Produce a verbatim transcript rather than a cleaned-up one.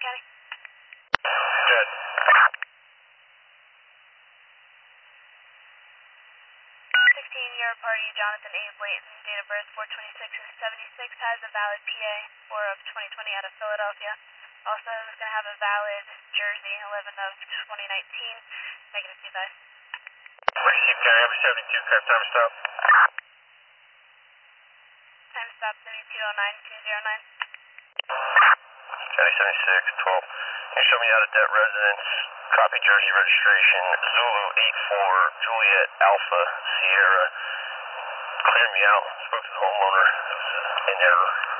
County. Good. sixteen year party, Jonathan A. Blayton, date of birth four twenty-six is seventy-six, has a valid P A, four of twenty twenty out of Philadelphia. Also is going to have a valid Jersey, eleven of twenty nineteen, negative two five. Received County, number seventy-two, correct time stop. Time stop thirty-two oh nine two oh nine. County seventy-six, twelve. Can you show me out of debt residence, copy Jersey registration, Zulu eight four, Juliet Alpha Sierra. Clear me out. Spoke to the homeowner. It was uh, in error.